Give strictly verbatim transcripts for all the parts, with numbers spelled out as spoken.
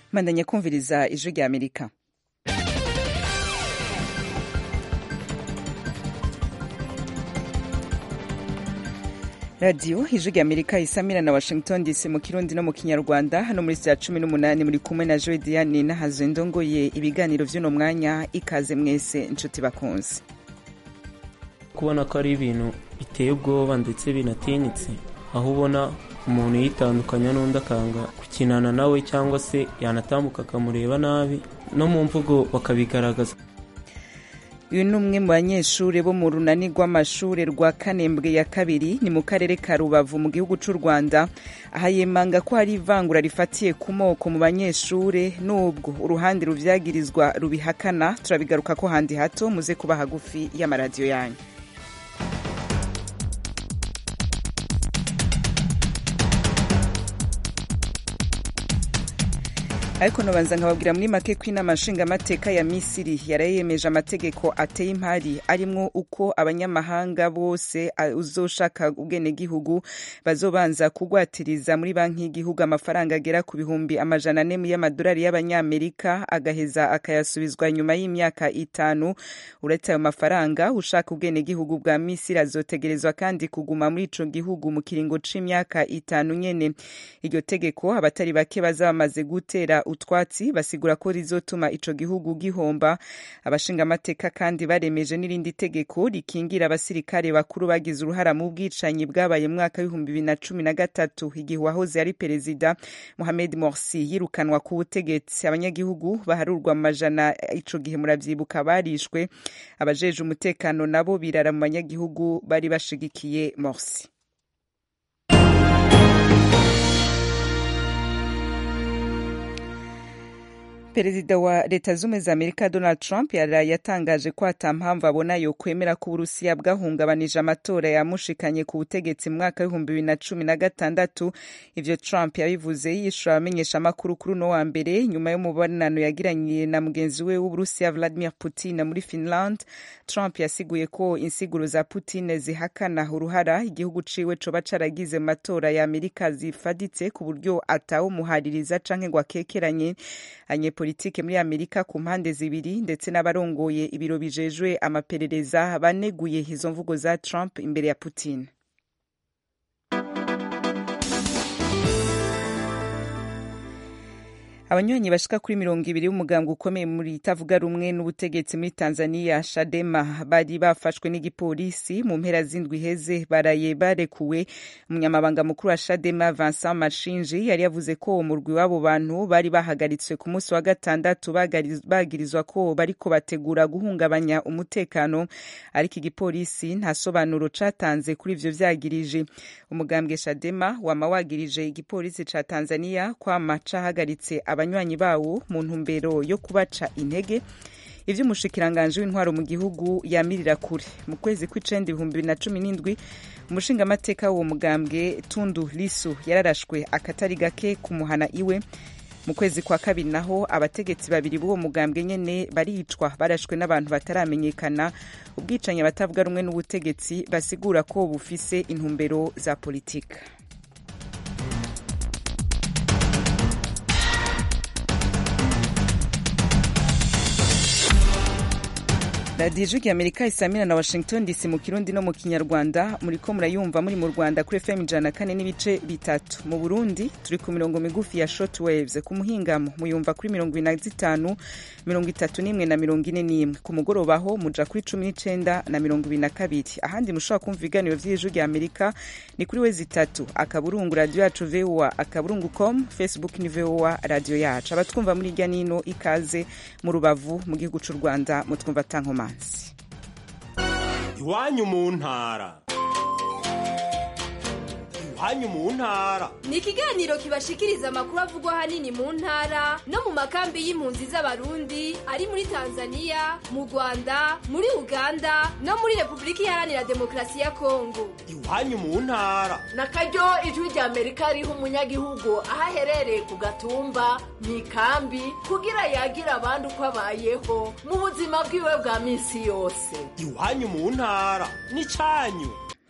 Mandanya kumviriza ijwi rya Amerika. Radio ijwi rya Amerika isamira na Washington D C mu Kirundi no mu Kinyarwanda. Hano muri saa cumi n'umunani muri kumwe na Joy Diane nahazo ndongoye ibiganiro vy'uno mwanya. Ikaze mwese inshuti bakunze. Kubona ko ari ibintu biteye ubwoba ndetse binatinyitse, aho ubona umuntu yitandukanya n'undi akanga kukinana nawe cyangwa se yanatambuka akamureba nabi no mu mvugo bakabigaragaza. Uyu ni umwe mu banyeshure bo mu runani rw'amashure rwa Kanembwe ya kabiri ni mu karere ka Rubavu mu gihugu c'u Rwanda, aha yemanga ko hari ivangura rifatiye ku moko mu banyeshure n'ubwo uruhande ruvyagirizwa rubihakana. Turabigaruka ko handi hato, muze kuba hagufi y'amaradiyo yanyu. Ariko nobanza nkababwira muri make ko inama nshingamateka ya Misiri yarayemeje amategeko ateye impari arimwo uko abanyamahanga bose uzoshaka ubwenegihugu bazobanza kugwatiriza muri banki y'igihugu amafaranga agera ku bihumbi amajana ane y'amadolari y'abanyamerika, agaheza akayasubizwa nyuma y'imyaka itanu. Uretse ayo mafaranga, ushaka ubwenegihugu bwa Misiri azotegerezwa kandi kuguma muri ico gihugu mu kiringo c'imyaka itanu nyene. Iryo tegeko abatari bake bazamaze gutera utwatsi, basigura ko rizotuma ico gihugu gihomba. Abashinga amateka kandi baremeje n'irindi tegeko rikingira abasirikare bakuru bagize uruhara mu bwicanyi bwabaye mu mwaka w'ibihumbi bibiri na cumi na gatatu igihe uwahoze ari perezida Mohamed Morsi yirukanwa ku butegetsi. Abanyagihugu baharurwa mu majana ico gihe muravyibuka barishwe. Abajeje umutekano nabo birara mu banyagihugu bari bashigikiye Morsi. Perezida wa Leta Zunze za Amerika Donald Trump yaraye yatangaje ko atampamvu abona yo kwemera ko Uburusiya bwahungabanije amatora yamushikanye ku butegetsi mu mwaka w'ibihumbi bibiri na cumi na gatandatu. Ivyo Trump yabivuze yishura amenyesha amakuru kuri uno wa mbere nyuma y'umubonano yagiranye na mugenzi we w'Uburusiya Vladimir Putin muri Finland. Trump yasiguye ko insiguro za Putin zihakana uruhara igihugu ciwe coba caragize mu matora ya Amerika zifaditse ku buryo atawumuhaririza canke ngo akekeranye. Anye politike muri Amerika ku mpande zibiri ndetse n'abarongoye ibiro bijejwe amaperereza baneguye izo mvugo za Trump imbere ya Putin. Abanywanyi bashika kuri mirongo ibiri b'umugambwe ukomeye muri itavuga rumwe n'ubutegetsi muri Tanzania Chadema bari bafashwe n'igipolisi mu mpera z'indwi heze baraye barekuwe. Umunyamabanga mukuru wa Chadema Vincent Mashinji yari yavuze ko umurwi w'abo bantu bari bahagaritswe ku munsi wa gatandatu bagirizwa ko bariko bategura guhungabanya umutekano, ariko igipolisi nta sobanuro catanze kuri ivyo vyagirije. Umugambwe Chadema wama wagirije igipolisi ca Tanzania kwama cahagaritse abanywanyi bawo mu ntumbero yo kubaca intege. Ivyo umushikiranganje w'intwaro mu gihugu yamirira kure. Mu kwezi kw'icenda ibihumbi bibiri na cumi n'indwi umushinga amateka w'uwo mugambwe Tundu Lissu yararashwe akatari gake kumuhana iwe. Mu kwezi kwa kabiri naho abategetsi babiri b'uwo mugambwe nyene baricwa barashwe n'abantu bataramenyekana. Ubwicanyi batavuga rumwe n'ubutegetsi basigura ko bufise intumbero za politika. Radio Ijwi rya Amerika isamira na Washington D C mu Kirundi no mu Kinyarwanda. Muriko murayumva muri mu Rwanda kuri F M ijana na kane n'ibice bitatu. Mu Burundi turi ku mirongo migufi ya shortwaves. Ku muhingamo muyumva kuri mirongo ine na zitanu, mirongo itatu n'imwe na mirongo ine n'imwe. Ku mugoroba ho muja kuri cumi n'icenda na mirongo ibiri na kabiri. Ahandi mushobora kumva ibiganiro vy'Ijwi rya Amerika ni kuri wezi itatu akaburungu radio yacu V O A akaburungu com, Facebook ni V O A radio yacu. Abatwumva muri irya nino ikaze mu Rubavu mu gihugu c'u Rwanda mutwumva tankoma. Iwanyu mu ntara. Iwanyu mu ntara ni ikiganiro kibashikiriza amakuru avugwa hanini mu ntara no mu makambi y'impunzi z'abarundi ari muri Tanzania, mu Rwanda, muri Uganda no muri Republika Iharanira Demokarasi ya Kongo. Iwanyu mu ntara nakaryo Ijwi rya Amerika riha umunyagihugu aho aherereye ku gatumba mu ikambi kugira yagira abandi uko abayeho mu buzima bwiwe bwa misi yose. Iwanyu mu ntara ni canyu.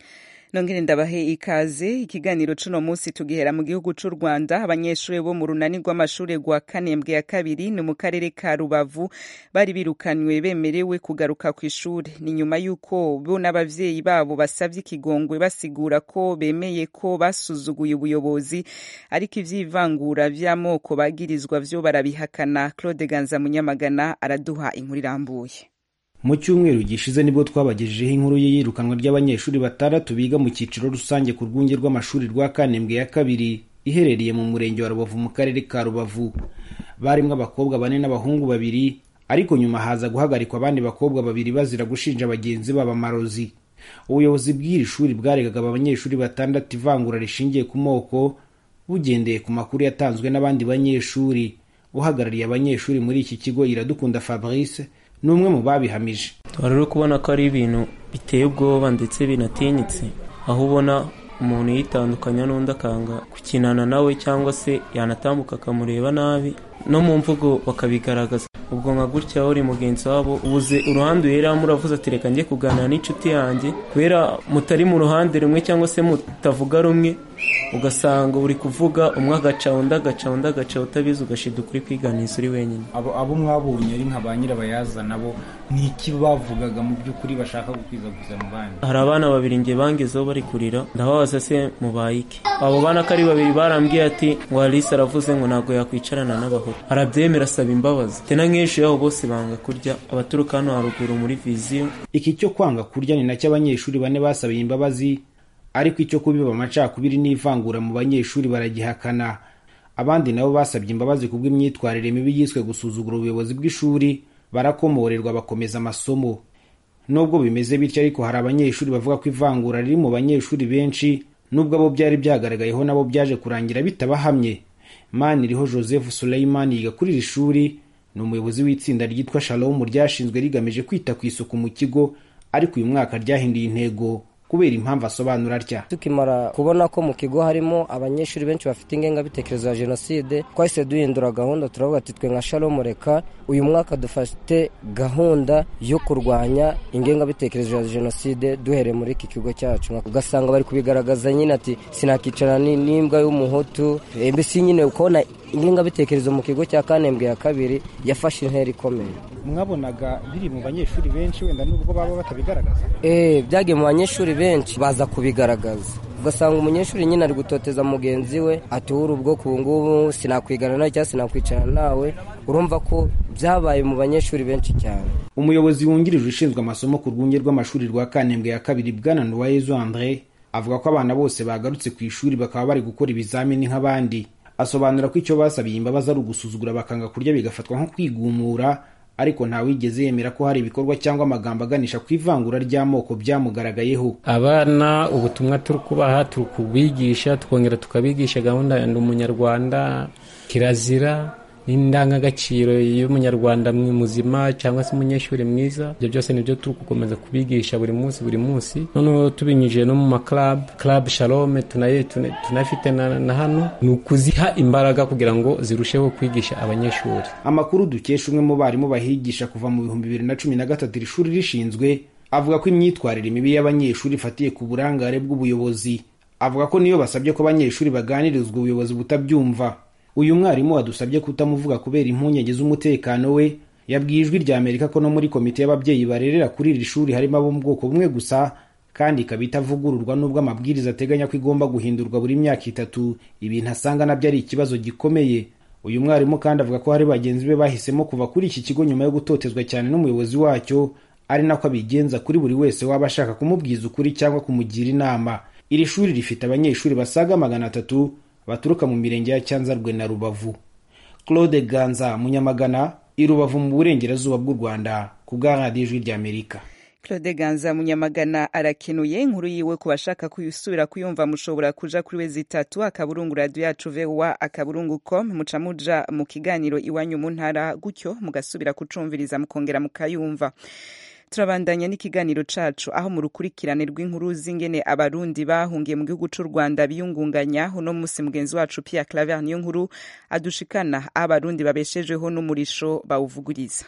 Nongere ndabahe ikaze ikiganiro cuno munsi tugihera mu gihugu c'u Rwanda. Abanyeshuri bo mu runani rw'amashure rwa Kanembwe ya kabiri ni mu karere ka Rubavu bari birukanywe bemerewe kugaruka ku ishuri. Ni nyuma yuko bo n'abavyeyi babo basavye ikigongwe basigura ko bemeye ko basuzuguye ubuyobozi, ariko ivy'ivangura vy'amoko bagirizwa vyo barabihakana. Claude Ganza Munyamagana araduha inkuru irambuye. Mu cyumweru gishize nibwo twabagejejeho inkuru y'iyirukanwa ry'abanyeshuri batandatu biga mu cyiciro rusange ku rwunge rw'amashuri rwa Kanembwe ya kabiri iherereye mu murenge wa Rubavu mu karere ka Rubavu. Barimwe abakobwa bane n'abahungu babiri, ariko nyuma haza guhagarikwa abandi bakobwa babiri bazira gushinja bagenzi baba marozi. Ubuyobozi bw'iri shuri bwaregaga abanyeshuri batandatu ivangura rishingiye ku moko bugendeye ku makuru yatanzwe n'abandi banyeshuri. Uhagarariye abanyeshuri muri iki kigo Iradukunda Fabrice numwe mu babihamije. Twari kubona ko ari ibintu biteye ubwoba ndetse binatinyitse, aho ubona umuntu yitandukanya n'undi akanga kukinana nawe cyangwa se yanatambuka akamureba nabi, no mu mvugo bakabigaragaza. Ubwo nka gutya uri mugenzi wabo ubuze uruhande yera muravuze ati reka njye kuganira n'inshuti yanjye, kubera mutari mu ruhande rumwe cyangwa se mutavuga rumwe, ugasanga uri kuvuga umwe agaca undi agaca undi agaca utabizi ugashida ukuri kwiganiza uri wenyine. Abo abo mwabonye ari nka ba nyirabayaza nabo ni iki bavugaga mu by'ukuri bashaka gukwizaguza mu bandi? Hari abana babiri nge bangezeho bari kurira, ndababaza se mubaye iki? Abo bana kari babiri barambwiye ati ngo Alice aravuze ngo ntabwo yakwicarana n'abahoro, arabyemera asaba imbabazi. Tena nk'ejo yabo bose banga kurya, abaturuka hano haruguru muri viziyo. Iki cyo kwanga kurya ni nacyo abanyeshuri bane basabiye imbabazi, ariko icyo kubiba amacakubiri n'ivangura mu banyeshuri baragihakana. Abandi nabo basabye imbabazi kubw'imyitwarire mibi yiswe gusuzugura ubuyobozi bw'ishuri, barakomorerwa bakomeza amasomo. Nubwo bimeze bityo ariko hari abanyeshuri bavuga ko ivangura riri mu banyeshuri benshi, nubwo abo byari byagaragayeho nabo byaje kurangira bitabahamye. Maniriho Joseph Suleiman yiga kuri iri shuri, ni umuyobozi w'itsinda ryitwa Shalom ryashinzwe rigamije kwita ku isuku mu kigo, ariko uyu mwaka ryahinduye intego kubera impamvu asobanura atya. Tukimara kubona ko mu kigo harimo abanyeshuri benshi bafite ingengabitekerezo ya jenoside, twahise duhindura gahunda, turavuga ati twe nka Shalom reka uyu mwaka dufate gahunda yo kurwanya ingengabitekerezo ya jenoside duhereye muri iki kigo cyacu. Ugasanga bari kubigaragaza nyine ati sinakicara n'imbwa y'umuhutu, mbese nyine ukabona ingengabitekerezo mu kigo cya Kanembwe ya kabiri yafashe intera ikomeye. Mwabonaga biri mu banyeshuri benshi wenda nubwo baba batabigaragaza? Eh, byagiye mu banyeshuri benshi baza kubigaragaza. Ugasanga umunyeshuri nyine ari gutoteza mugenzi we ati uri ubwo ku ngubu sinakwigana nawe cyangwa sinakwicarana nawe. Urumva ko byabaye mu banyeshuri benshi cyane. Umuyobozi wungirije ushinzwe amasomo ku rwunge rw'amashuri rwa Kanembwe ya kabiri Bwana Nduwayezu André avuga ko abana bose bagarutse ku ishuri bakaba bari gukora ibizamini nk'abandi. Asobanura ko icyo basabiye imbabazi ari ugusuzugura bakanga kurya bigafatwa nko kwigumura, ariko nta wigeze yemera ko hari ibikorwa cyangwa amagambo aganisha ku ivangura ry'amoko byamugaragayeho. Abana ubutumwa turi kubaha turi kubigisha, tukongera tukabigisha gahunda ya Umunyarwanda, kirazira n'indangagaciro y'umunyarwanda muzima cyangwa se umunyeshuri mwiza. Ibyo byose nibyo turi gukomeza kubigisha buri munsi buri munsi. Noneho tubinyujije no mu ma club club Shalom tunaye tunafite na, na hano ni ukuziha imbaraga kugira ngo zirusheho kwigisha abanyeshuri. Amakuru dukesha umwe mu barimu bahigisha kuva mu bihumbi bibiri na cumi na gatatu iri shuri rishinzwe avuga ko imyitwarire mibi y'abanyeshuri ifatiye ku burangare bw'ubuyobozi. Avuga ko niyo basabye ko abanyeshuri baganirizwa ubuyobozi butabyumva. Uyu mwarimu wadusabye kutamuvuga kubera impungenge z'umutekano we, yabwiye Ijwi rya Amerika ko no muri komite y'ababyeyi barerera kuri iri shuri harimo abo mu bwoko bumwe gusa, kandi ikabita avugururwa nubwo amabwiriza ateganya ko igomba guhindurwa buri myaka itatu. Ibintu asanga nabyo ari ikibazo gikomeye. Uyu mwarimu kandi avuga ko hari bagenzi be bahisemo kuva kuri iki kigo nyuma yo gutotezwa cyane n'umuyobozi wacyo, ari nako abigenza kuri buri wese waba ashaka kumubwiza ukuri cyangwa kumugira inama. Iri shuri rifite abanyeshuri basaga magana atatu baturuka mu mirenge ya Cyanzarwe na Rubavu. Claude Ganza Munyamagana, i Rubavu mu burengerazuba bw'u Rwanda, ku bwa Radio Ijwi rya Amerika. Claude Ganza Munyamagana arakenuye. Inkuru yiwe ku bashaka kuyisubira kuyumva mushobora kuja kuri wezi itatu akaburungu radio yacu V O A akaburungu com, muca muja mu kiganiro iwanyu mu ntara, gutyo mugasubira kucumviriza mukongera mukayumva. Turabandanya n'ikiganiro cacu aho mu rukurikirane rw'inkuru z'ingene abarundi bahungiye mu gihugu c'u Rwanda biyungunganya. Uno musi mugenzi wacu Pierre Claver niyo nkuru adushikana abarundi babeshejeho n'umurisho bawuvuguriza.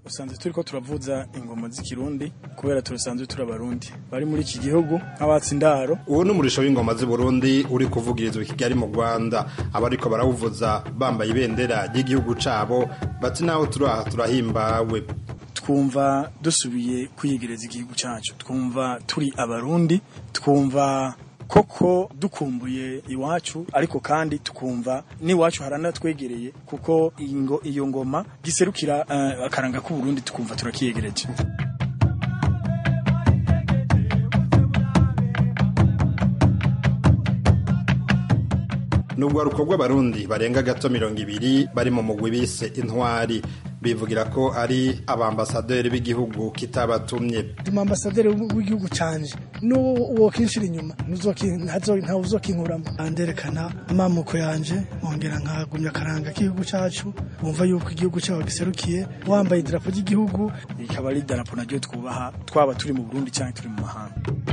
usanzwe turiko turavuza ingoma z'ikirundi kubera turasanzwe turabarundi bari muri iki gihugu nk'abatsindaro. Uwo n'umurisho w'ingoma z'i Burundi uri kuvugirizwa i Kigali mu Rwanda, abariko barawuvuza bambaye ibendera ry'igihugu cabo bati naho turaha turahimbawe. Twumva dusubiye kwiyegereza igihugu cyacu, twumva turi abarundi, twumva koko dukumbuye iwacu, ariko kandi tukumva n'iwacu haranatwegereye kuko ingo iyo ngoma giserukira uh, akaranga k'u Burundi tukumva turakiyegereje. Nubwo rukorwa abarundi barenga gato mirongo ibiri bari mu mugwi bise intwari, bivugira ko ari abambasaderi b'igihugu kitabatumye. Ndi ambasaderi w'igihugu canje n'uwo kinshira inyuma ntawe uzokinkuramo, anderekana amamuko yanje nkongera nkagumya akaranga k'igihugu cacu, wumva yuko igihugu cyawe giserukiye wambaye idarapo ry'igihugu, ikaba ari idarapo naryo twubaha twaba turi mu Burundi cyangwa turi mu mahanga.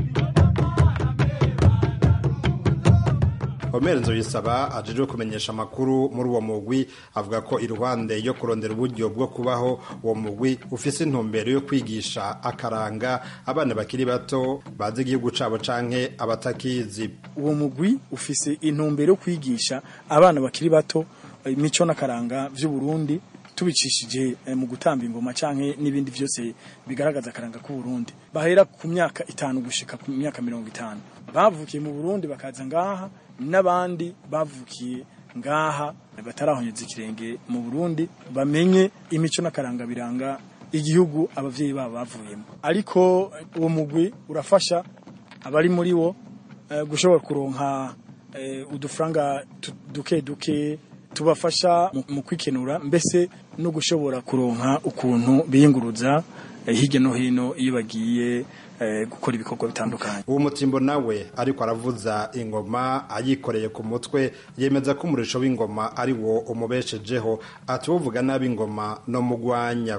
Omer Nzoyisaba ajejwe kumenyesha amakuru muri uwo mugwi avuga ko iruhande yo kurondera uburyo bwo kubaho, uwo mugwi ufise intumbero yo kwigisha akaranga abana bakiri bato bazi igihugu cabo canke abatakizi. Uwo mugwi ufise intumbero yo kwigisha abana bakiri bato imico n'akaranga vy'u Burundi tubicishije eh, mu gutamba ingoma canke n'ibindi vyose bigaragaza akaranga k'u Burundi. Bahera ku myaka itanu gushika ku myaka mirongo itanu. Bavukiye mu Burundi bakaza ngaha, n'abandi bavukiye ngaha batarahonyeza ikirenge mu Burundi bamenye imico n'akaranga biranga igihugu abavyeyi babo bavuyemo. Ariko uwo mugwi urafasha abari muri wo uh, gushobora kuronka uh, udufranga duke duke tubafasha mu kwikenura, mbese no gushobora kuronka ukuntu biyinguruza uh, hirya no hino iyo bagiye gukora ibikorwa bitandukanye. Uwo mutimbo nawe ariko aravuza ingoma ayikoreye ku mutwe, yemeza ko umurisho w'ingoma ari wo umubeshejeho, ati uvuga nabi ingoma no mugwanya.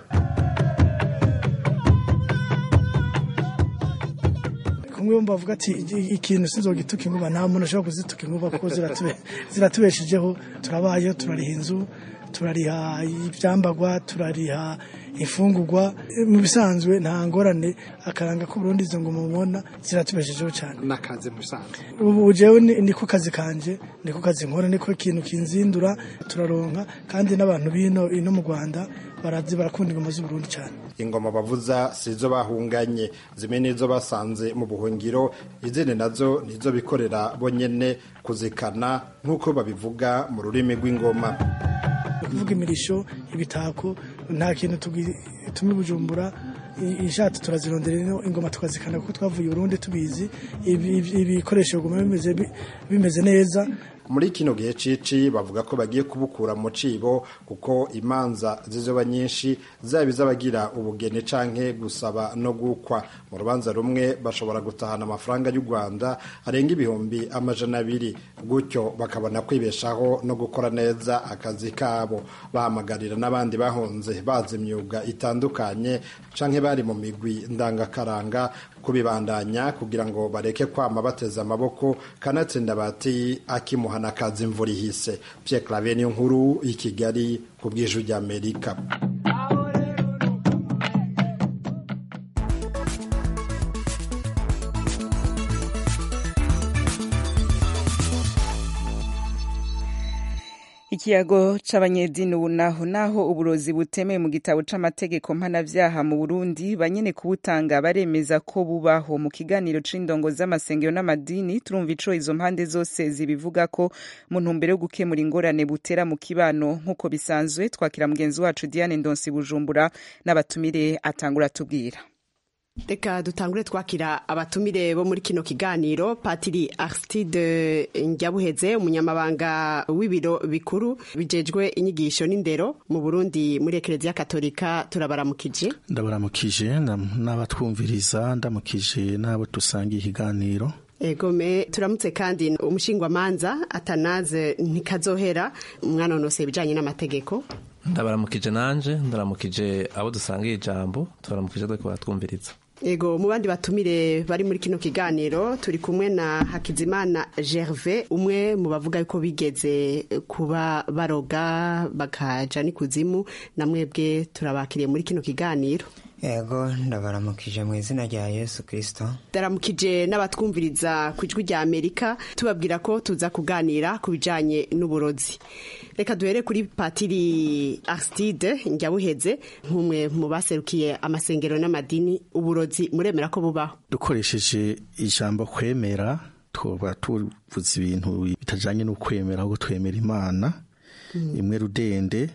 Kumwe bavuga ati ikintu sinzogituka ingoma, nta muntu ashobora kuzituka ingoma kuko ziratubeshejeho, turabaye turariha inzu, turariha ibyambagwa, turariha ifungurwa. Mu bisanzwe nta ngorane akaranga k'u Burundi izo ngoma mubona ziratubeshejeho cyane. Nakaze musanzwe ubu jewe niko kazi kanje, niko kazi nkora, niko ikintu kinzindura, turaronka kandi n'abantu bino ino mu Rwanda barazi barakunda ingoma z'u Burundi cyane. Ingoma bavuza sizo bahunganye, zimwe nizo basanze mu buhungiro, izindi nazo nizo bikorera bonyene kuzikana nk'uko babivuga mu rurimi rw'ingoma. Kuvuga imirisho, ibitako, nta kintu tumi Bujumbura, inshatse turazirondera ingoma tukazikana kuko twavuye Burundi tubizi, ibikoresho guma bimeze bimeze neza. Muri kino gihe cici bavuga ko bagiye kubukura mu cibo kuko imanza zizoba nyinshi, zaba izabagira ubugene canke gusaba no gukwa. Mu rubanza rumwe bashobora gutahana amafaranga y'u Rwanda arenga ibihumbi amajana abiri, gutyo bakabona kwibeshaho no gukora neza akazi kabo. Bahamagarira n'abandi bahunze bazi imyuga itandukanye canke bari mu migwi ndangakaranga kubibandanya kugira ngo bareke kwama bateza amaboko, kanatsinda bati akimuhana kazi imvura ihise. Pierre Claver niyo nkuru i Kigali ku bw'ijwi ry'Amerika. Ikiyago c'abanyedini unaho naho uburozi butemeye mu gitabo c'amategeko mpanavyaha mu Burundi, banyene kubutanga baremeza ko bubaho. Mu kiganiro c'indongo z'amasengero n'amadini turumva ico izo mpande zose zibivuga ko mu ntumbero yo gukemura ingorane butera mu kibano. Nk'uko bisanzwe twakira mugenzi wacu Diane Ndonsi Bujumbura n'abatumire atangura tubwira. Reka dutangure twakira abatumire bo muri kino kiganiro. Patiri Aristide Njyabuheze, umunyamabanga w'ibiro bikuru bijejwe inyigisho n'indero mu Burundi muri Eklezia Katolika, turabaramukije. Ndabaramukije n'abatwumviriza, ndamukije n'abo tusangiye ikiganiro. Egome turamutse kandi umushingwamanza Atanaze Ntikazohera, mwanonose ibijanye n'amategeko. Ndabaramukije nanje, ndaramukije abo dusangiye ijambo, turaramukije dore ko batwumviriza. Ego mu bandi batumire bari muri kino kiganiro turi kumwe na Hakizimana Gervais umwe mu bavuga yuko bigeze kuba baroga bakaja ni kuzimu namwebwe turabakiriye muri kino kiganiro. Ego ndabaramukije mu izina rya Yesu Kristo. Ndaramukije n'abatwumviriza ku ijwi rya Amerika tubabwira ko tuza kuganira ku bijanye n'uburozi. Reka duhere kuri Patiri Arstide Njyabuheze nk'umwe mu baserukiye amasengero n'amadini, uburozi muremera ko bubaho? Dukoresheje ijambo kwemera tuba tuvuze ibintu bitajanye no kwemera ahubwo twemera Imana mm. imwe rudende,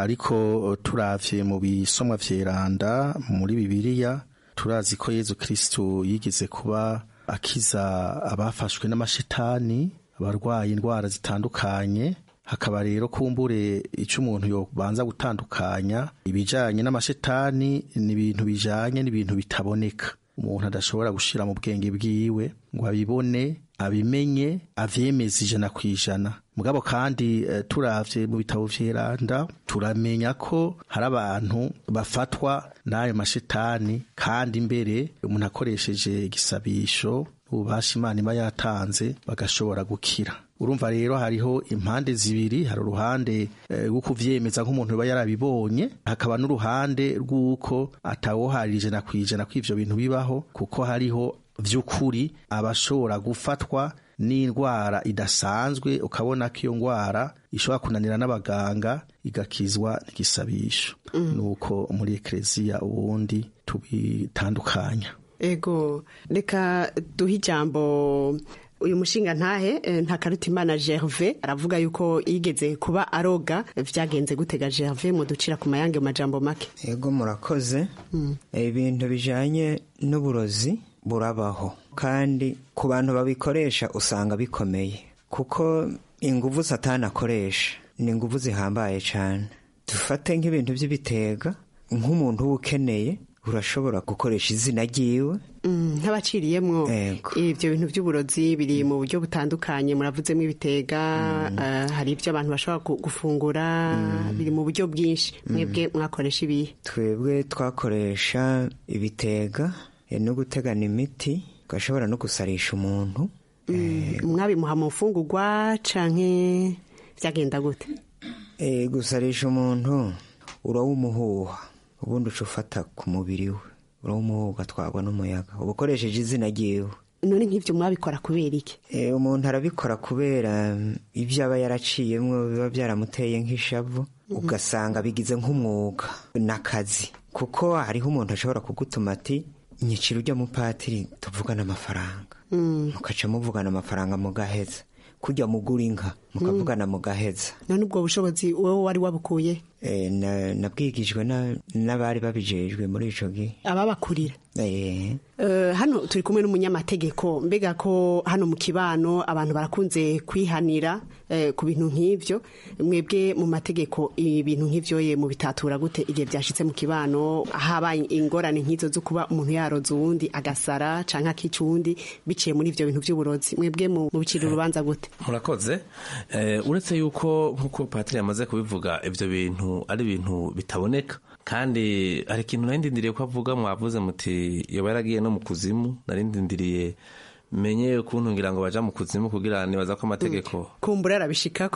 ariko turavye mu bisomwa vyeranda muri Bibiliya turazi ko Yesu Kristo yigeze kuba akiza abafashwe n'amashitani, abarwaye indwara zitandukanye. Hakaba rero kumbure ico umuntu yobanza gutandukanya ibijanye n'amashitani n'ibintu bijanye n'ibintu bitaboneka umuntu adashobora gushira mu bwenge bwiwe ngo abibone abimenye avyemeze ijana kwijana. Mugabo kandi uh, turavye mu bitabo vyeranda turamenya ko hari abantu bafatwa n'ayo mashitani kandi mbere umuntu akoresheje igisabisho ububasha Imana iba yatanze bagashobora gukira. Urumva rero hariho impande zibiri, hari uruhande rwo uh, kuvyemeza nk'umuntu uba yarabibonye, hakaba n'uruhande rw'uko atawoharije na kwijana kw'ivyo bintu bibaho, kuko hariho vy'ukuri abashobora gufatwa n'indwara idasanzwe ukabona ko iyo ndwara ishobora kunanira n'abaganga igakizwa n'igisabisho. Mm. Nuko muri Eklezia ubundi tubitandukanya. Ego reka duhe ijambo uyu mushinga ntahe Ntakarutimana Gervais aravuga yuko yigeze kuba aroga. Vyagenze gutega Gervais mu ducira ku mayange mu majambo make? Ego murakoze. Mm. Ibintu bijanye n'uburozi burabaho kandi ku bantu babikoresha usanga bikomeye, kuko inguvu Satani akoresha ni inguvu zihambaye cyane. Dufate nk'ibintu by'ibitega, nk'umuntu ukeneye urashobora gukoresha izina ryiwe nk'abaciriyemwo. Ibyo bintu by'uburozi biri mu buryo butandukanye, muravuzemo ibitega, mm. uh, hari ibyo abantu bashobora gufungura, mm. biri mu buryo bwinshi. Mwebwe mwakoresha ibihe? Twebwe twakoresha ibitega no gutegana imiti, ugashobora no gusarisha umuntu. Mm. Mwabimuha mu mfungurwa canke vyagenda gute? Eh, gusarisha umuntu urawumuhuha ubundi ucufata ku mubiri we, urawumuhuha ugatwarwa n'umuyaga ubukoresheje izina ryiwe. None nk'ivyo mwabikora kubera iki? Eh, umuntu arabikora kubera ivyo aba yaraciyemwo biba byaramuteye nk'ishavu, mm. ugasanga bigize nk'umwuga n'akazi, kuko hariho umuntu ashobora kugutuma ati nyicira ujya mu patiri tuvugana amafaranga, mm. mukaca muvugana amafaranga mugaheza, kujya mugura inka mukavugana mugaheza. None ubwo bushobozi wowe wari wabukuye? Eh, nabwigijwe n'abari babijejwe muri ico gihe ababakurira. Eh. Uh, hano turi kumwe n'umunyamategeko, mbega ko hano mu kibano abantu barakunze kwihanira eh, ku bintu nk'ivyo. Mwebwe mu mategeko ibintu nk'ivyo ye mu bitatura gute igihe byashitse mu kibano, habaye ingorane nk'izo zo kuba umuntu yaroza uwundi agasara canke akica uwundi biciye muri ivyo bintu vy'uburozi? Mwebwe mu bicira urubanza gute? Murakoze. Eh, uretse yuko nkuko Patiri yamaze kubivuga ivyo bintu ari ibintu bitaboneka, kandi hari ikintu narindindiriye ko avuga, mwavuze muti yoba yaragiye no mu kuzimu. Narindindiriye menye ukuntu ngira ngo baja mu kuzimu kugira nibaza ko amategeko kumbura arabishikako.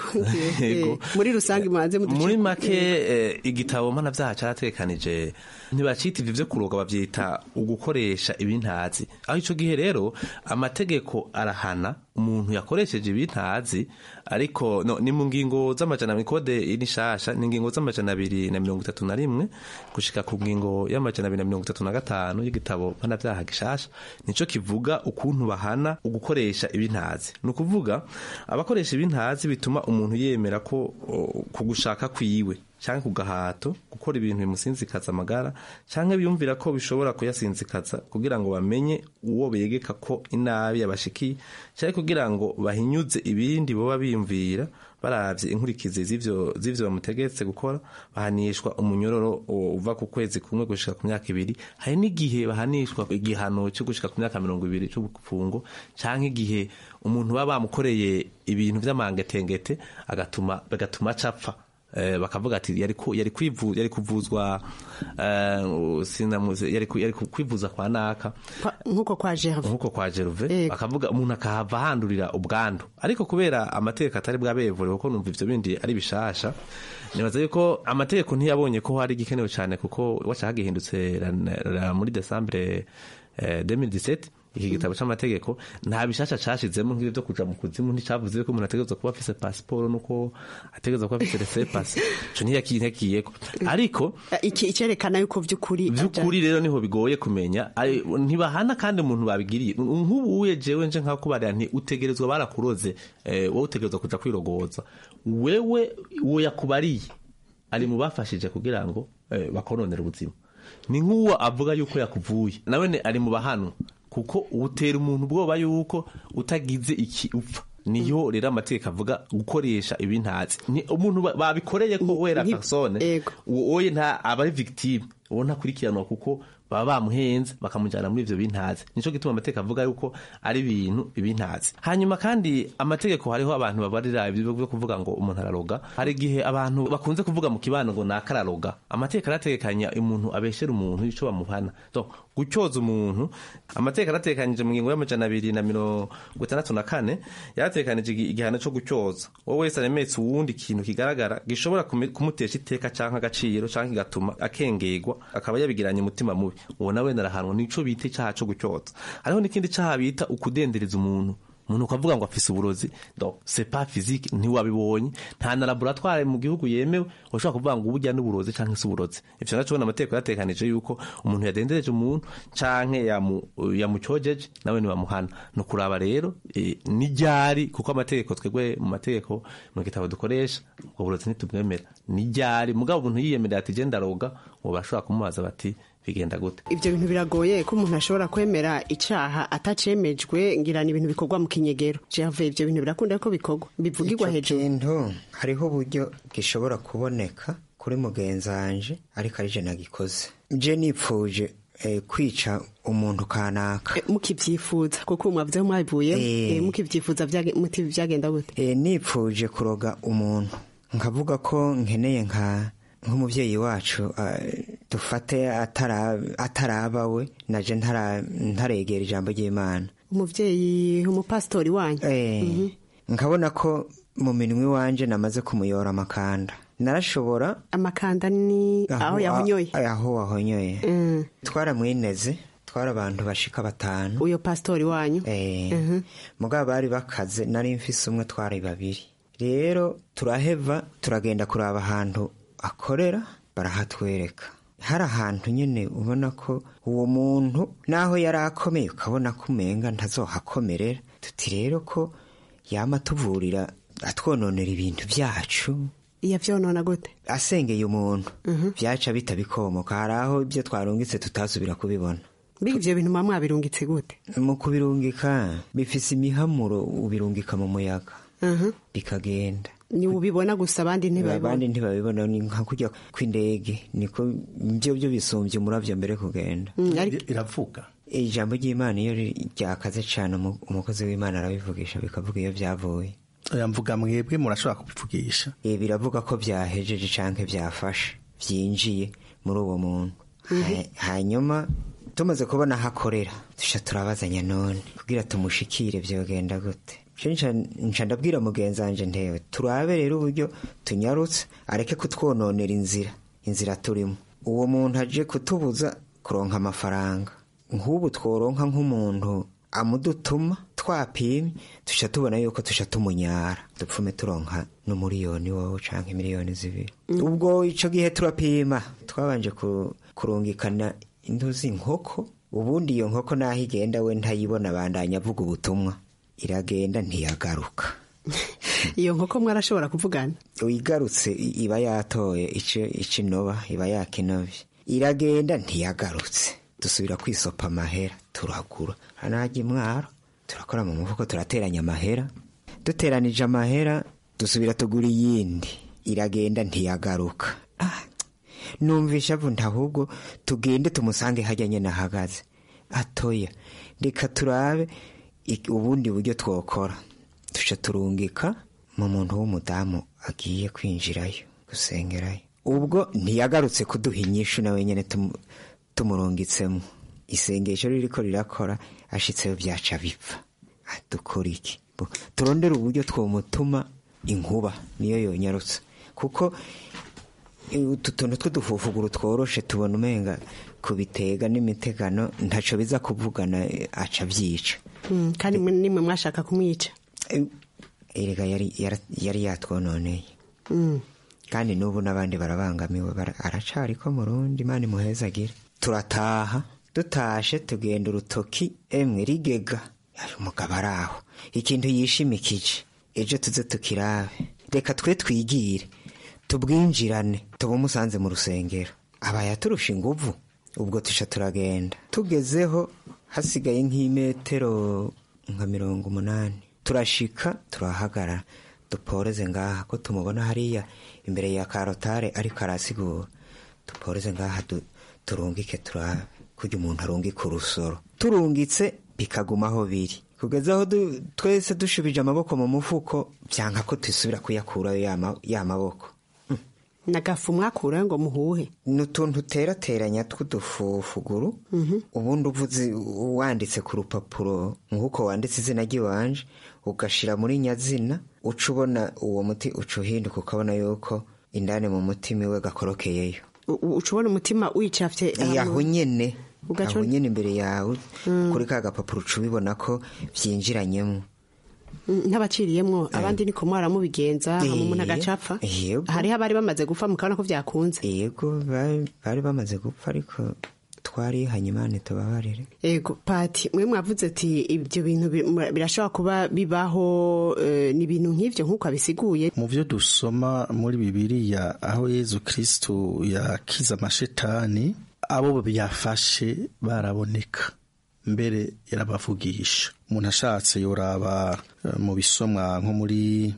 Muri rusange muhanze muduce muri make eh, igitabo mana vyaha caratekanije ntibacita ivyo vyo kuroga, bavyita ugukoresha ibintazi. Aho ico gihe rero amategeko arahana umuntu yakoresheje ibintazi, ariko no, ni mu ngingo z'amajana mu kode inishasha ni ngingo z'amajana abiri na mirongo itatu na rimwe gushika ku ngingo y'amajana abiri na mirongo itatu na gatanu y'igitabo mana vyaha gishasha, nico kivuga ukuntu bahana ugukoresha ibintazi. Ni ukuvuga abakoresha ibintazi bituma umuntu yemera ko kugushaka kwiwe canke kugahato gukora ibintu bimusinzikaza amagara canke biyumvira ko bishobora kuyasinzikaza kugira ngo bamenye uwo begeka ko inabi yabashikiye, canke kugira ngo bahinyuze ibindi boba biyumvira baravye inkurikizi z'ivyo z'ivyo bamutegetse gukora. Bahanishwa umunyororo uva ku kwezi kumwe gushika ku myaka ibiri. Hari n'igihe bahanishwa igihano cyo gushika ku myaka mirongo ibiri c'ubufungo, canke igihe umuntu baba bamukoreye ibintu vy'amangetengete agatuma bagatuma capfa eh, bakavuga ati yari ku, yari kwivu yari kuvuzwa eh, sinamuze yari ku, yari kwivuza kwa naka nkuko kwa Gerve nkuko kwa Gerve bakavuga umuntu akahava handurira ubwandu ariko kubera amategeko atari bwabevure kuko numva ivyo bindi ari bishasha nibaza yuko amategeko ntiyabonye ko hari gikenewe cyane kuko washaka gihindutse muri Decembre eh, deux mille dix-sept iki gitabo c'amategeko nta bishasha cashizemo nk'ibyo byo kuja mu kuzimu nticavuze ko umuntu ategerezwa kuba afise passport nuko ategerezwa kuba afise laissez-passer cyo ntiyakintekiyeko ariko iki icerekana yuko vy'ukuri vy'ukuri rero niho bigoye kumenya ntibahana kandi umuntu babigiriye nk'ubuye jewe nje nka kubarira nti utegerezwa barakuroze eh, wowe utegerezwa kuja kwirogoza wewe uwo yakubariye ari mu bafashije kugira ngo eh, bakononera ubuzima ni nk'uwo avuga yuko yakuvuye nawe ari mu bahanwa kuko utera umuntu ubwoba yuko utagize iki upfa niyo rero amategeko avuga gukoresha ibintazi ni umuntu babikoreye ko wera persone uwoye nta aba victime uwo ntakurikiranwa kuko baba bamuhenze bakamujyana muri ivyo bintazi nico gituma amategeko avuga yuko ari ibintu ibintazi hanyuma kandi amategeko hariho abantu babarira ibyo byo kuvuga ngo umuntu araroga hari gihe abantu bakunze kuvuga mu kibano ngo nakararoga amategeko arategekanya umuntu abeshera umuntu ico bamuhana donc gucyoza umuntu amategeko aratekanije mu ngingo y'amajana abiri na mirongo itandatu na kane yaratekanije igihano cyo gucyoza wowe wese aremetse uwundi kintu kigaragara gishobora kumutesha iteka canke agaciro canke gatuma akengerwa akaba yabigiranye umutima mubi uwo nawe narahanwa nico bita icyaha cyo gucyoza hariho n'ikindi cyaha bita ukudendereza umuntu umuntu ukavuga ngo afise uburozi donc c'est pas physique ntiwabibonye nta na laboratoire mu gihugu yemewe ushobora kuvuga ngo ubujya n'uburozi canke se uburozi ivyo naco amategeko yatekanije yuko umuntu yadendereje umuntu canke yamucojeje nawe ni bamuhana no kuraba rero e, nijyari kuko amategeko twegwe mu mategeko mu gitabo dukoresha ubwo burozi ntitubwemera nijyari mugabo umuntu yiyemerera ati je ndaroga ngo bashobora kumubaza bati bigenda gute ivyo bintu biragoye ko umuntu ashobora kwemera icaha atacemejwe ngira ni ibintu bikorwa mu kinyegero Gerve ivyo bintu birakunda ko bikorwa bivugirwa hejuru kintu hariho uburyo gishobora kuboneka kuri mugenzanje ariko ari je nagikoze je nipfuje eh, kwica umuntu kanaka e, mukivyifuza kuko mwavye mwabivuye e, e, mukivyifuza muti vyagenda gute e, nipfuje kuroga umuntu nkavuga ko nkeneye nka nk'umuvyeyi wacu uh, dufate ataraba we naje ntaregera ijambo ry'Imana umuvyeyi umupastori wanyu eh mm -hmm. nkabona ko mu minwe wanje namaze kumuyora amakanda narashobora amakanda ni aho yahonyoye aho wahonyoye mm. twaramwineze twara abantu bashika batanu uyo pastori wanyu eh mm -hmm. mugabo bari bakaze nari mfise umwe twari babiri rero turaheva turagenda kuraba ahantu akorera barahatwereka hari ahantu nyene ubona ko uwo muntu naho yari akomeye ukabona ko umenga ntazohakomerera tuti rero ko yama tuvurira atwononera ibintu byacu yavyonona gute asengeye umuntu byaca bitabikomoka hari aho ibyo twarungitse tutasubira kubibona biga ivyo bintu mamwe abirungitse gute mu kubirungika bifise imihamuro ubirungika mu muyaga bikagenda ni ubibona gusa abandi ntibabibona abandi ntibabibona ni nka kujya kw'indege niko byo byo bisumbye umuravyo mbere kugenda iravuga ijambo ry'Imana iyo ryakaze cyane umukozi w'Imana arabivugisha bikavuga iyo byavuye yamvuga mwebwe murashobora kubivugisha eh biravuga ko byahejeje canke byafashe byinjiye muri uwo muntu hanyuma tumaze kubona hakorera tusha turabazanya none kugira tumushikire byogenda gute nca ndabwira mugenzanje ntewe turabe rero uburyo tunyarutse areke kutwononera inzira inzira turimo uwo muntu aje kutubuza kuronka amafaranga nk'ubu tworonka nk'umuntu amudutuma twapimye tusha tubona yuko tusha tumunyara dupfume turonka n'umuriyoni wowe canke miliyoni zibiri mm. ubwo ico gihe turapima twabanje kurungikana indozi nkoko ubundi iyo nkoko naho igenda we ntayibona bandanya avuga ubutumwa iragenda ntiyagaruka iyo nkoko mwarashobora kuvugana uyigarutse iba yatoye ice icinoba iba yakinovye iragenda ntiyagarutse dusubira kwisopa amahera turagura hanaje mwaro turakora mu mufuko turateranya amahera duteranije amahera dusubira tugura iyindi iragenda ntiyagaruka ah numvisha vundi ahubwo tugende tumusange hajya nyene ahagaze atoya reka turabe ubundi buryo twokora tusha turungika mu muntu w'umudamu agiye kwinjirayo gusengerayo. Ubwo ntiyagarutse kuduha inyishu nawe nyene tumurungitsemo. Isengesho ririko rirakora ashitseyo byaca bipfa. Dukora iki? Turondera uburyo twomutuma inkuba niyo yonyarutse, kuko utu tuntu tw'udufufuguru tworoshe tubona umenga kubitega n'imitegano ntaco biza kuvugana, aca byica. Mm, kandi nimwe mwashaka kumwica. Erega yari yari yatwononeye. Mm. Kandi n'ubu n'abandi barabangamiwe, aracari ko Murundi Imana muhezagire. Turataha, dutashe tugenda urutoki emwe rigega. Ari umugabo araho. Ikintu yishimikije. Ejo tuze tukirabe. Reka twe twigire. Tubwinjirane, tubumusanze mu rusengero. Abaya turusha inguvu. Ubwo tusha turagenda. Tugezeho hasigaye nk'imetero nka mirongo umunani. Turashika turahagarara. Duporeze ngaha ko tumubona hariya imbere ya karotare ariko arasigura. Duporeze ngaha turungike turabe kujya umuntu arungika urusoro. Turungitse bikagumaho biri. Kugezaho twese dushubije amaboko mu mufuko byanka ko tusubira kuyakura ya maboko. Nagafu mwakura ngo muhuhe n'utuntu terateranya tw'udufufuguru. mm -hmm. Ubundi uvuze wanditse ku rupapuro nk'uko wanditse izina ry'iwanje ugashira muri nyazina, uca ubona uwo muti uca uhinduka ukabona yuko indani mu mutima we gakorokeyeyo. Uca ubona umutima wicafye aho nyene, aho nyene imbere yawe. mm. Kuri ka gapapuro uca ubibona ko vyinjiranyemo. Ntabaciriyemwo abandi niko mwara mubigenza hamwe umuntu agacapfa. Hari abari bamaze gupfa mukabona ko vyakunze. Yego bari bamaze gupfa ariko twari hanyimane tubabarire. Yego Pati, mwe mwavuze ati ibyo bintu birashobora kuba bibaho uh, ni ibintu nk'ivyo nkuko abisiguye. Mu byo dusoma muri Bibiliya aho Yezu Kristo yakiza amashetani, abo byafashe baraboneka. Mbere yarabavugisha. Umuntu ashatse yoraba mu bisomwa nko muri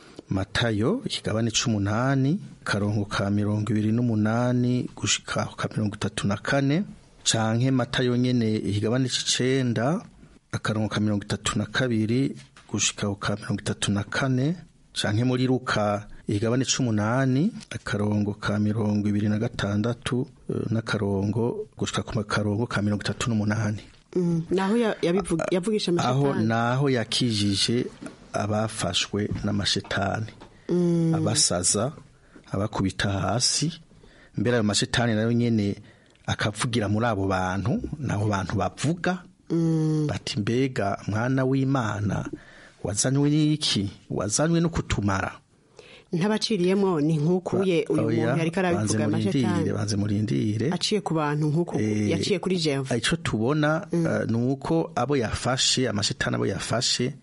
Matayo ikigabane c'umunani karongo ka mirongo ibiri n'umunani gushika ka mirongo itatu na kane, canke Matayo nyene ikigabane c'icenda akarongo ka mirongo itatu na kabiri gushika ka mirongo itatu na kane, canke muri Luka ikigabane c'umunani akarongo ka mirongo ibiri na gatandatu n'akarongo gushika ku karongo ka mirongo itatu n'umunani. Mm, naho yavugisha amashetani. Aho naho yakijije abafashwe n'amashetani. Mm. Abasaza abakubita hasi, mbere ayo mashetani nayo nyene akavugira muri abo bantu, nabo bantu bavuga. Mm. Bati mbega mwana w'Imana wazanywe n'iki? Wazanywe no kutumara. Ntabaciriyemo ni nkukuye uyu muntu yari karabivuga amashetani. Banze murindire aciye ku bantu nkuko e, yaciye kuri Jeva. Ico tubona mm. uh, nuko abo yafashe amashetani abo yafashe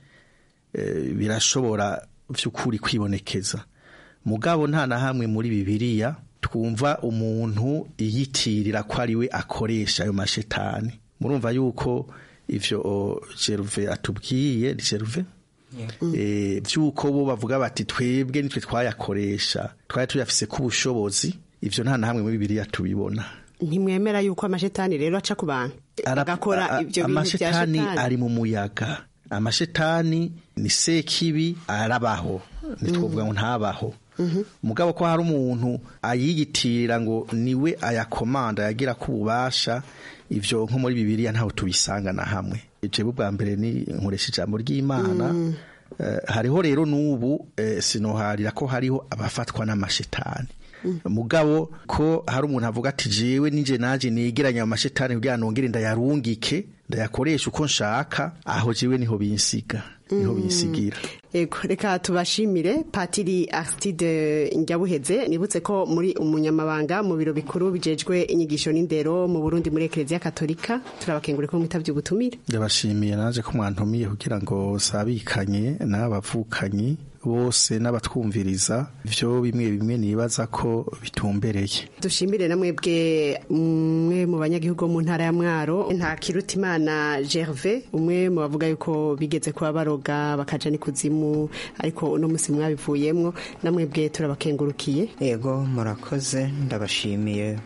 uh, birashobora vy'ukuri kwibonekeza. Mugabo nta na hamwe muri Bibiliya twumva umuntu yiyitirira ko ari we akoresha ayo mashetani. Murumva yuko ivyo Gerve atubwiye, Gerve Yeah. Eh byuko bo bavuga bati twebwe nitwe twayakoresha, twari tuyafise ku bushobozi, ivyo nta na hamwe muri Bibiliya tubibona. Ntimwemera yuko amashetani rero aca ku bantu agakora ivyo bintu bya shetani? Amashetani ari mu muyaga, amashetani ni sekibi arabaho, nitwovuga ngo ntabaho. Mm-hmm. Mugabo ko hari umuntu ayiyitirira ngo niwe ayakomanda yagira ku bubasha, ivyo nko muri Bibiliya ntaho tubisanga na hamwe. Jewe bwa mbere ni nkoresha ijambo ry'Imana. mm. uh, hariho rero n'ubu uh, sinoharira ko hariho abafatwa n'amashetani. mm. Mugabo ko hari umuntu avuga ati jewe nije naje nigeranya amashetani kugira nongere ndayarungike ndayakoresha uko nshaka, aho jewe niho binsiga, niho mm. binsigira. Ego reka tubashimire Patiri Aristide Njyabuheze. Nibutse ko muri umunyamabanga mu biro bikuru bijejwe inyigisho n'indero mu Burundi muri Eklezia Katolika. Turabakengurira ko mwitavye ubutumire. Ndabashimiye naje ko mwantumiye kugira ngo sabikanye n'abavukanyi bose n'abatwumviriza ivyo bimwe bimwe nibaza ko bitumbereye. Dushimire namwe bwe mwe mu banyagihugu mu ntara ya Mwaro. Nta Kirutimana Gerve umwe mu bavuga yuko bigeze kuba baroga bakaja ni kuzimu, ariko uno musi mwabivuyemwo. Namwe bwe turabakengurukiye. Yego murakoze, ndabashimiye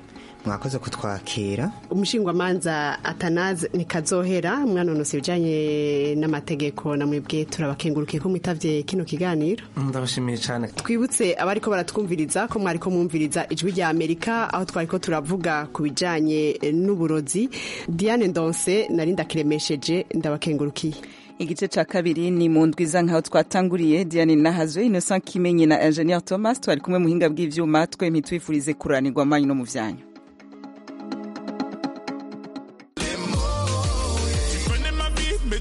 mwakoze kutwakira. umushingwamanza Atanaze Nikazohera mwanonose ibijanye n'amategeko na mwebwe turabakengurukiye ko mwitavye kino kiganiro. Ndabashimiye cyane. Twibutse abariko baratwumviriza ko mwariko mwumviriza ijwi rya Amerika aho twariko turavuga ku bijanye n'uburozi. Diane Ndonse nari ndakiremesheje ndabakengurukiye. Igice ca kabiri ni mu ndwiza nkaho twatanguriye. Diane Nahazwe, Innocent Kimenyi na Engineer Thomas twari kumwe muhinga bw'ivyuma twe mitwifurize kuranirwa manyu no mu vyanyu.